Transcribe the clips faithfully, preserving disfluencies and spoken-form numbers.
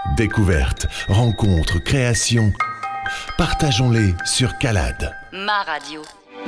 Découvertes, rencontres, créations, partageons-les sur Calade. Ma radio.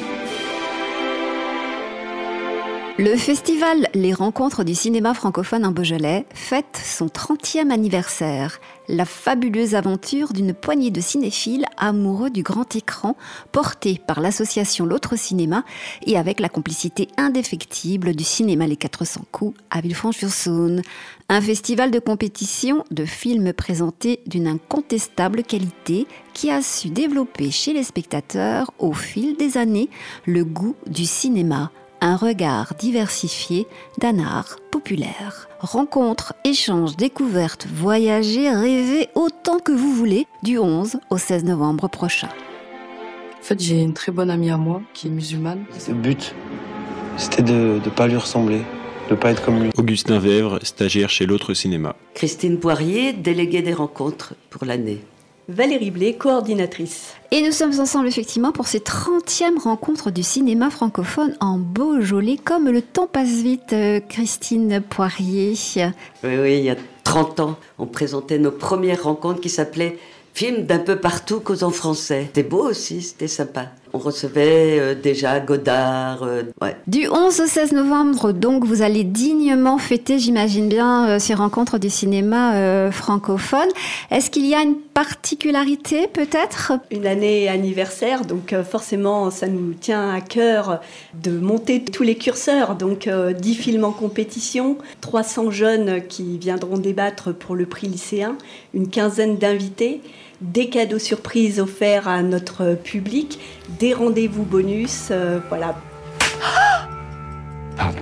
Le festival Les Rencontres du cinéma francophone en Beaujolais fête son trentième anniversaire. La fabuleuse aventure d'une poignée de cinéphiles amoureux du grand écran, portée par l'association L'Autre Cinéma et avec la complicité indéfectible du cinéma Les quatre cents coups à Villefranche-sur-Saône. Un festival de compétition de films présentés d'une incontestable qualité qui a su développer chez les spectateurs, au fil des années, le goût du cinéma. Un regard diversifié d'un art populaire. Rencontres, échanges, découvertes, voyagez, rêvez autant que vous voulez du onze au seize novembre prochain. En fait, j'ai une très bonne amie à moi qui est musulmane. Le but, c'était de ne pas lui ressembler, de ne pas être comme lui. Augustin Vèvre, stagiaire chez L'Autre Cinéma. Christine Poirier, déléguée des rencontres pour l'année. Valérie Blé, coordinatrice. Et nous sommes ensemble effectivement pour ces trentième rencontres du cinéma francophone en Beaujolais. Comme le temps passe vite, Christine Poirier. Oui, oui, il y a trente ans, on présentait nos premières rencontres qui s'appelaient « Films d'un peu partout causant français ». C'était beau aussi, c'était sympa. On recevait euh, déjà Godard. Euh, ouais. Du onze au seize novembre, donc, vous allez dignement fêter, j'imagine bien, euh, ces rencontres du cinéma euh, francophone. Est-ce qu'il y a une particularité, peut-être ? Une année anniversaire, donc euh, forcément, ça nous tient à cœur de monter tous les curseurs. Donc, euh, dix films en compétition, trois cents jeunes qui viendront débattre pour le prix lycéen, une quinzaine d'invités, des cadeaux surprises offerts à notre public, des rendez-vous bonus, euh, voilà. Pardon.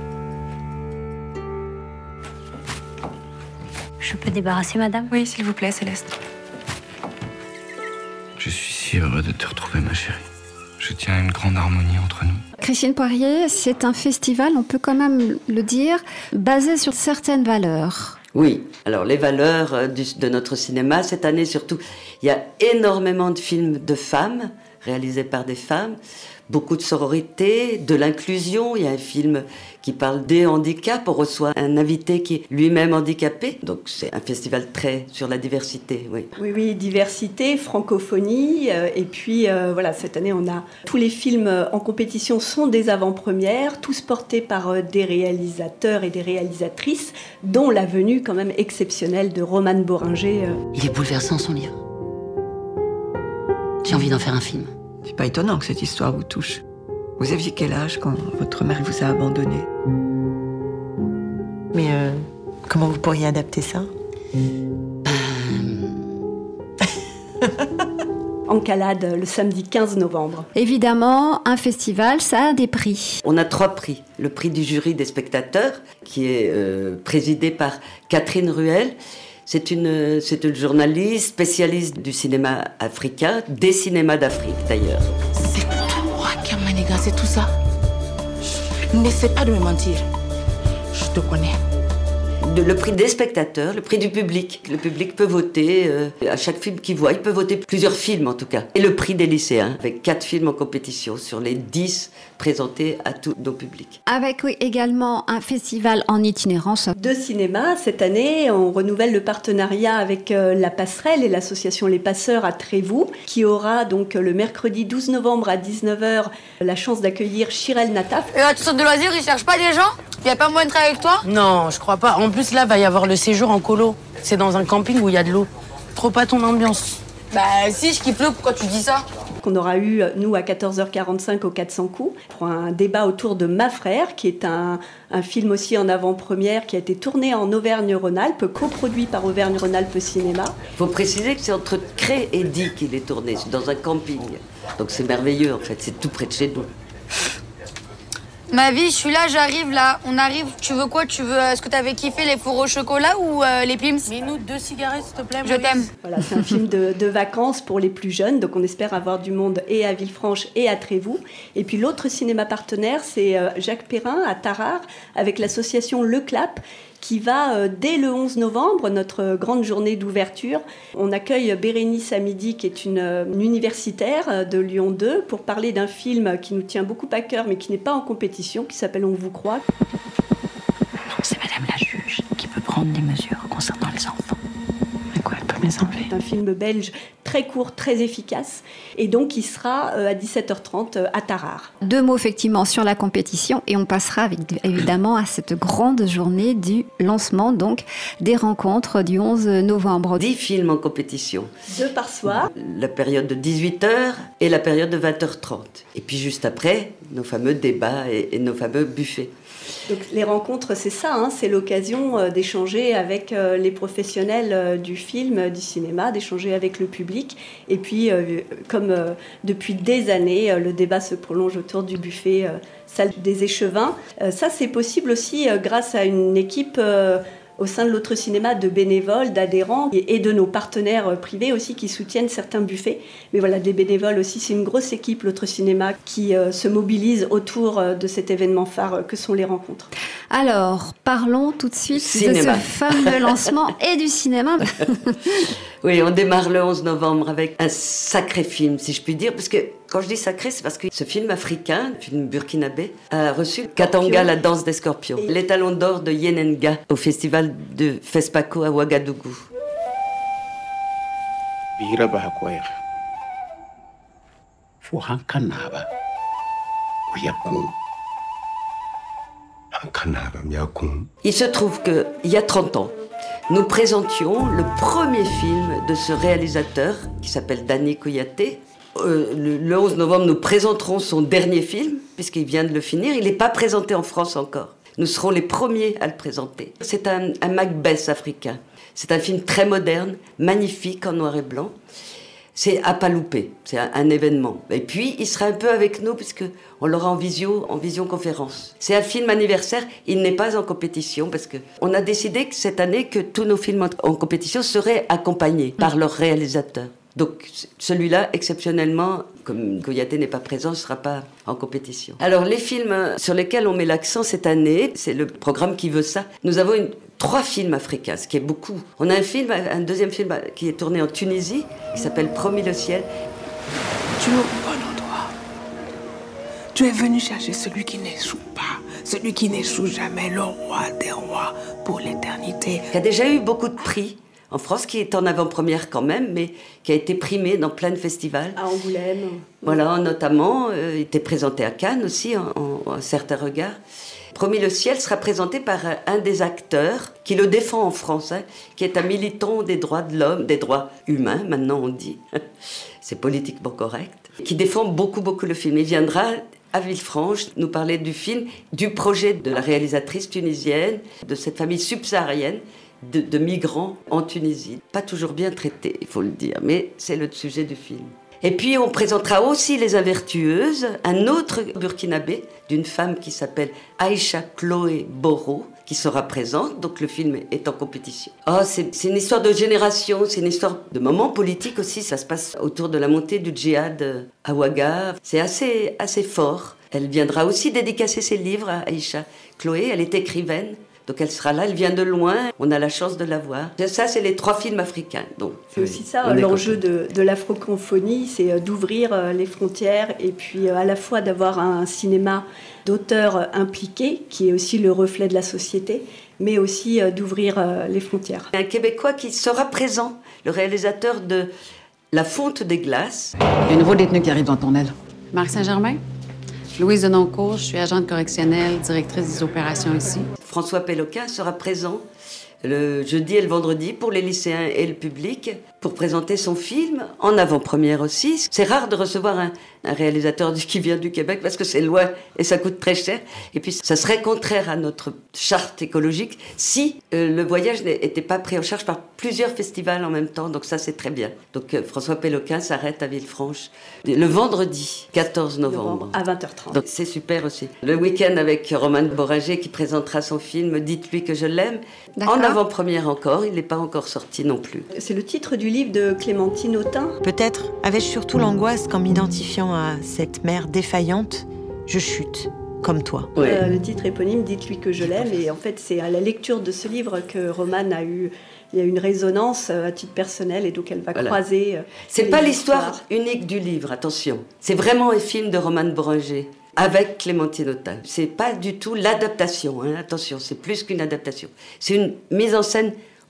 Je peux débarrasser madame ? Oui, s'il vous plaît, Céleste. Je suis si heureux de te retrouver, ma chérie. Je tiens à une grande harmonie entre nous. Christine Poirier, c'est un festival, on peut quand même le dire, basé sur certaines valeurs. Oui, alors les valeurs du, de notre cinéma, cette année surtout, il y a énormément de films de femmes, réalisés par des femmes, beaucoup de sororité, de l'inclusion. Il y a un film qui parle des handicaps, on reçoit un invité qui est lui-même handicapé, donc c'est un festival très sur la diversité, oui. Oui, oui, diversité, francophonie, euh, et puis euh, voilà, cette année on a tous les films en compétition sont des avant-premières, tous portés par euh, des réalisateurs et des réalisatrices, dont la venue quand même exceptionnelle de Romane Boringer. Euh. Il est bouleversant son livre. J'ai envie d'en faire un film. C'est pas étonnant que cette histoire vous touche. Vous aviez quel âge quand votre mère vous a abandonné ? Mais euh, comment vous pourriez adapter ça ? En Calade, le samedi quinze novembre. Évidemment, un festival, ça a des prix. On a trois prix. Le prix du jury des spectateurs, qui est euh, présidé par Catherine Ruel. C'est une, c'est une journaliste spécialiste du cinéma africain, des cinémas d'Afrique d'ailleurs. C'est toi qui as manigancé tout ça. N'essaie pas de me mentir. Je te connais. De, le prix des spectateurs, le prix du public. Le public peut voter euh, à chaque film qu'il voit. Il peut voter plusieurs films en tout cas. Et le prix des lycéens, avec quatre films en compétition sur les dix présentés à tous nos publics. Avec oui, également un festival en itinérance. De cinéma, cette année, on renouvelle le partenariat avec euh, La Passerelle et l'association Les Passeurs à Trévoux, qui aura donc le mercredi douze novembre à dix-neuf heures la chance d'accueillir Chirel Nataf. Et à tout centre de loisirs, ils cherchent pas des gens ? Il n'y a pas moyen de travailler avec toi ? Non, je crois pas. En plus, là, va y avoir le séjour en colo. C'est dans un camping où il y a de l'eau. Trop pas ton ambiance. Bah si, je kiffe l'eau, pourquoi tu dis ça ? Qu'on aura eu, nous, à quatorze heures quarante-cinq au quatre cents coups, pour un débat autour de Ma Frère, qui est un, un film aussi en avant-première, qui a été tourné en Auvergne-Rhône-Alpes, coproduit par Auvergne-Rhône-Alpes Cinéma. Il faut préciser que c'est entre Cré et Die qu'il est tourné, dans un camping. Donc c'est merveilleux, en fait, c'est tout près de chez nous. Ma vie, je suis là, j'arrive là. On arrive, tu veux quoi ? Tu veux, est-ce que t'avais kiffé les fours au chocolat ou euh, les pims ? Mets-nous deux cigarettes, s'il te plaît. Je t'aime. Voilà, c'est un film de, de vacances pour les plus jeunes, donc on espère avoir du monde et à Villefranche et à Trévoux. Et puis l'autre cinéma partenaire, c'est euh, Jacques Perrin à Tarare, avec l'association Le Clap, qui va, euh, dès le onze novembre, notre grande journée d'ouverture. On accueille Bérénice Amidi, qui est une, une universitaire de Lyon deux, pour parler d'un film qui nous tient beaucoup à cœur, mais qui n'est pas en compétition, qui s'appelle « On vous croit ». Non, c'est Madame la juge qui peut prendre des mesures concernant les enfants. C'est un film belge très court, très efficace. Et donc, il sera euh, à dix-sept heures trente euh, à Tarare. Deux mots effectivement sur la compétition et on passera avec, évidemment à cette grande journée du lancement donc des rencontres du onze novembre. Dix films en compétition. Deux par soir. La période de dix-huit heures et la période de vingt heures trente. Et puis juste après, nos fameux débats et, et nos fameux buffets. Donc les rencontres, c'est ça, hein, c'est l'occasion euh, d'échanger avec euh, les professionnels euh, du film, euh, du cinéma, d'échanger avec le public. Et puis, euh, comme euh, depuis des années, euh, le débat se prolonge autour du buffet euh, salle des échevins. Euh, ça, c'est possible aussi euh, grâce à une équipe euh, au sein de l'autre cinéma de bénévoles, d'adhérents et de nos partenaires privés aussi qui soutiennent certains buffets. Mais voilà, des bénévoles aussi, c'est une grosse équipe, l'autre cinéma, qui euh, se mobilise autour euh, de cet événement phare euh, que sont les rencontres. Alors, parlons tout de suite cinéma. de ce fameux lancement et du cinéma. Oui, on démarre le onze novembre avec un sacré film, si je puis dire, parce que quand je dis sacré, c'est parce que ce film africain, un film burkinabé, a reçu Katanga, la danse des scorpions, et les talons d'or de Yenenga au festival de Fespaco à Ouagadougou. Il se trouve qu'il y a trente ans, nous présentions le premier film de ce réalisateur qui s'appelle Danny Kouyaté. Euh, le, le onze novembre, nous présenterons son dernier film, puisqu'il vient de le finir. Il n'est pas présenté en France encore. Nous serons les premiers à le présenter. C'est un, un Macbeth africain. C'est un film très moderne, magnifique, en noir et blanc. C'est à pas louper, c'est un, un événement. Et puis, il sera un peu avec nous, puisqu'on l'aura en visio, en visioconférence. C'est un film anniversaire, il n'est pas en compétition, parce qu'on a décidé que cette année, que tous nos films en, en compétition seraient accompagnés par leur réalisateur. Donc celui-là, exceptionnellement, comme Kouyaté n'est pas présent, ne sera pas en compétition. Alors les films sur lesquels on met l'accent cette année, c'est le programme qui veut ça. Nous avons une, trois films africains, ce qui est beaucoup. On a un film, un deuxième film qui est tourné en Tunisie, qui s'appelle Promis le ciel. Tu es au bon endroit. Tu es venu chercher celui qui n'échoue pas, celui qui n'échoue jamais, le roi des rois pour l'éternité. Qui a déjà eu beaucoup de prix en France, qui est en avant-première quand même, mais qui a été primé dans plein de festivals. À Angoulême. Voilà, notamment, euh, il était présenté à Cannes aussi, en, en, en certains regards. Promis le ciel sera présenté par un des acteurs qui le défend en France, hein, qui est un militant des droits de l'homme, des droits humains, maintenant on dit. C'est politiquement correct. Qui défend beaucoup, beaucoup le film. Il viendra à Villefranche nous parler du film, du projet de la réalisatrice tunisienne, de cette famille subsaharienne, De, de migrants en Tunisie. Pas toujours bien traités, il faut le dire, mais c'est le sujet du film. Et puis on présentera aussi Les Invertueuses, un autre burkinabé d'une femme qui s'appelle Aïcha Chloé Boro, qui sera présente, donc le film est en compétition. Oh, c'est, c'est une histoire de génération, c'est une histoire de moment politique aussi, ça se passe autour de la montée du djihad à Ouaga. C'est assez, assez fort. Elle viendra aussi dédicacer ses livres à Aïcha Chloé, elle est écrivaine. Donc elle sera là, elle vient de loin, on a la chance de la voir. Ça, c'est les trois films africains. Donc, c'est aussi ça, l'enjeu de, de l'afrocophonie, c'est d'ouvrir les frontières et puis à la fois d'avoir un cinéma d'auteurs impliqués, qui est aussi le reflet de la société, mais aussi d'ouvrir les frontières. Un Québécois qui sera présent, le réalisateur de La Fonte des Glaces. Il y a un nouveau détenu qui arrive dans ton aile. Marc Saint-Germain? Louise Denoncourt, je suis agente correctionnelle, directrice des opérations ici. François Péloquin sera présent le jeudi et le vendredi pour les lycéens et le public pour présenter son film, en avant-première aussi. C'est rare de recevoir un, un réalisateur qui vient du Québec parce que c'est loin et ça coûte très cher. Et puis ça serait contraire à notre charte écologique si euh, le voyage n'était pas pris en charge par plusieurs festivals en même temps. Donc ça, c'est très bien. Donc euh, François Péloquin s'arrête à Villefranche le vendredi quatorze novembre. À vingt heures trente. Donc c'est super aussi. Le week-end avec Romane Boranger qui présentera son film « Dites-lui que je l'aime ». En avant-première encore, il n'est pas encore sorti non plus. C'est le titre du livre de Clémentine Autain. Peut-être avais-je surtout l'angoisse qu'en m'identifiant à cette mère défaillante, je chute, comme toi. Ouais. Euh, le titre éponyme, Dites-lui que je l'aime. Et en fait, c'est à la lecture de ce livre que Romane a eu... Il y a une résonance à titre personnel et donc elle va voilà. croiser... C'est pas l'histoire unique du livre, attention. C'est vraiment un film de Romane Boranger. Avec Clémentine Autain. C'est pas du tout l'adaptation, hein, attention, c'est plus qu'une adaptation. C'est une mise en scène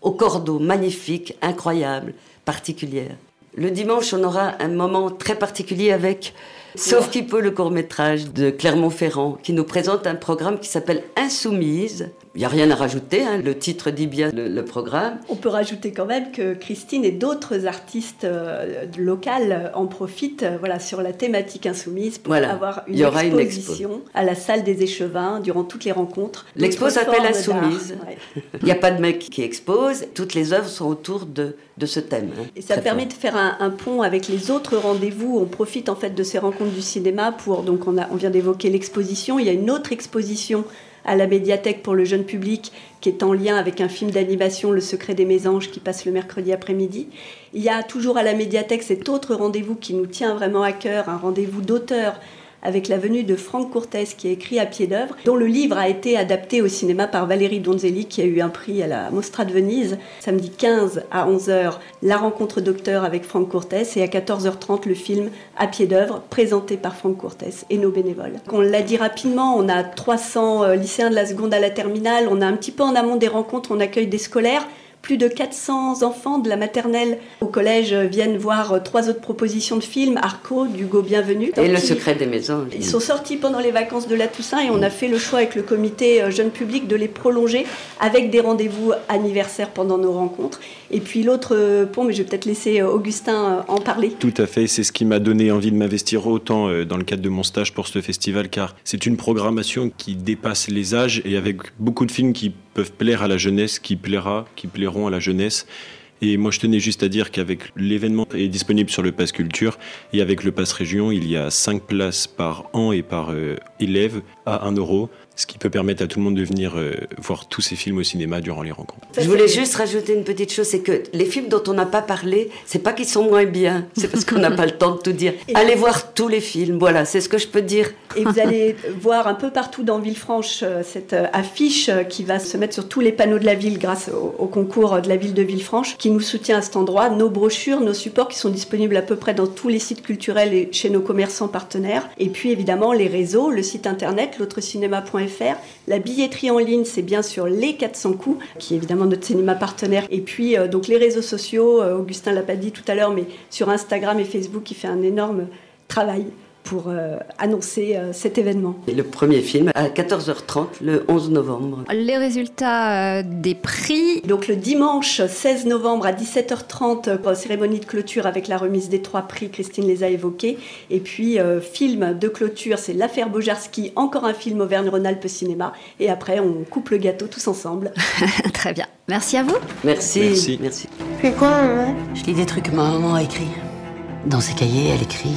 au cordeau, magnifique, incroyable, particulière. Le dimanche, on aura un moment très particulier avec Sauf qui peut, le court-métrage de Clermont-Ferrand, qui nous présente un programme qui s'appelle Insoumise. Il n'y a rien à rajouter, hein, le titre dit bien le, le programme. On peut rajouter quand même que Christine et d'autres artistes euh, locales en profitent euh, voilà, sur la thématique Insoumise pour voilà. avoir une, exposition une expo. à la salle des Échevins durant toutes les rencontres. L'expo s'appelle Insoumise. Ouais. Il n'y a pas de mec qui expose, toutes les œuvres sont autour de, de ce thème. Hein, et ça permet fort. de faire un, un pont avec les autres rendez-vous. On profite en fait de ces rencontres du cinéma pour, donc on, a, on vient d'évoquer l'exposition, il y a une autre exposition à la médiathèque pour le jeune public qui est en lien avec un film d'animation Le Secret des Mésanges qui passe le mercredi après-midi. Il y a toujours à la médiathèque cet autre rendez-vous qui nous tient vraiment à cœur, un rendez-vous d'auteur avec la venue de Franck Courtès qui a écrit À pied d'œuvre, dont le livre a été adapté au cinéma par Valérie Donzelli qui a eu un prix à la Mostra de Venise. Samedi quinze à onze heures, la rencontre docteur avec Franck Courtès et à quatorze heures trente, le film À pied d'œuvre présenté par Franck Courtès et nos bénévoles. On l'a dit rapidement, on a trois cents lycéens de la seconde à la terminale, on a un petit peu en amont des rencontres, on accueille des scolaires. Plus de quatre cents enfants de la maternelle au collège viennent voir trois autres propositions de films, Arco, d'Hugo Bienvenu. Et Le Secret des Mésanges. Ils sont sortis pendant les vacances de la Toussaint et on a fait le choix avec le comité jeune public de les prolonger avec des rendez-vous anniversaires pendant nos rencontres. Et puis l'autre pont, mais je vais peut-être laisser Augustin en parler. Tout à fait, c'est ce qui m'a donné envie de m'investir autant dans le cadre de mon stage pour ce festival, car c'est une programmation qui dépasse les âges et avec beaucoup de films qui peuvent plaire à la jeunesse, qui plaira, qui plairont à la jeunesse. Et moi, je tenais juste à dire qu'avec l'événement est disponible sur le Pass Culture et avec le Pass Région, il y a cinq places par an et par euh, élève à un euro, ce qui peut permettre à tout le monde de venir euh, voir tous ces films au cinéma durant les rencontres. Je voulais juste rajouter une petite chose, c'est que les films dont on n'a pas parlé, c'est pas qu'ils sont moins bien, c'est parce qu'on n'a pas le temps de tout dire. Et allez voir tous les films, voilà, c'est ce que je peux dire. Et vous allez voir un peu partout dans Villefranche cette affiche qui va se mettre sur tous les panneaux de la ville grâce au, au concours de la ville de Villefranche, qui nous soutient à cet endroit, nos brochures, nos supports qui sont disponibles à peu près dans tous les sites culturels et chez nos commerçants partenaires. Et puis évidemment les réseaux, le site internet, l'autre cinéma point f r. La billetterie en ligne, c'est bien sûr Les quatre cents coups, qui est évidemment notre cinéma partenaire. Et puis euh, donc les réseaux sociaux, euh, Augustin l'a pas dit tout à l'heure, mais sur Instagram et Facebook, il fait un énorme travail pour euh, annoncer euh, cet événement. Et le premier film à quatorze heures trente, le onze novembre. Les résultats euh, des prix. Donc le dimanche seize novembre à dix-sept heures trente, euh, cérémonie de clôture avec la remise des trois prix, Christine les a évoqués. Et puis euh, film de clôture, c'est L'affaire Bojarski, encore un film Auvergne-Rhône-Alpes Cinéma. Et après, on coupe le gâteau tous ensemble. Très bien. Merci à vous. Merci. Merci. Merci. C'est quoi, maman ? Je lis des trucs que ma maman a écrits. Dans ses cahiers, elle écrit...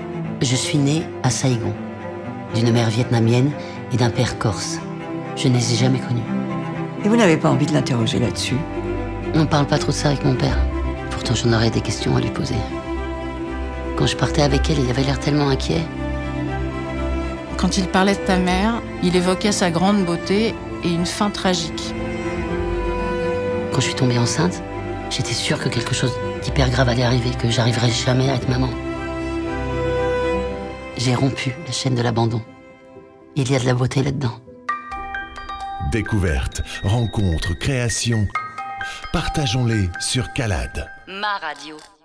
Je suis née à Saïgon, d'une mère vietnamienne et d'un père corse. Je ne les ai jamais connus. Et vous n'avez pas envie de l'interroger là-dessus ? On ne parle pas trop de ça avec mon père. Pourtant, j'en aurais des questions à lui poser. Quand je partais avec elle, il avait l'air tellement inquiet. Quand il parlait de ta mère, il évoquait sa grande beauté et une fin tragique. Quand je suis tombée enceinte, j'étais sûre que quelque chose d'hyper grave allait arriver, que j'arriverais jamais à être maman. J'ai rompu la chaîne de l'abandon. Il y a de la beauté là-dedans. Découvertes, rencontres, créations, partageons-les sur Calade. Ma radio.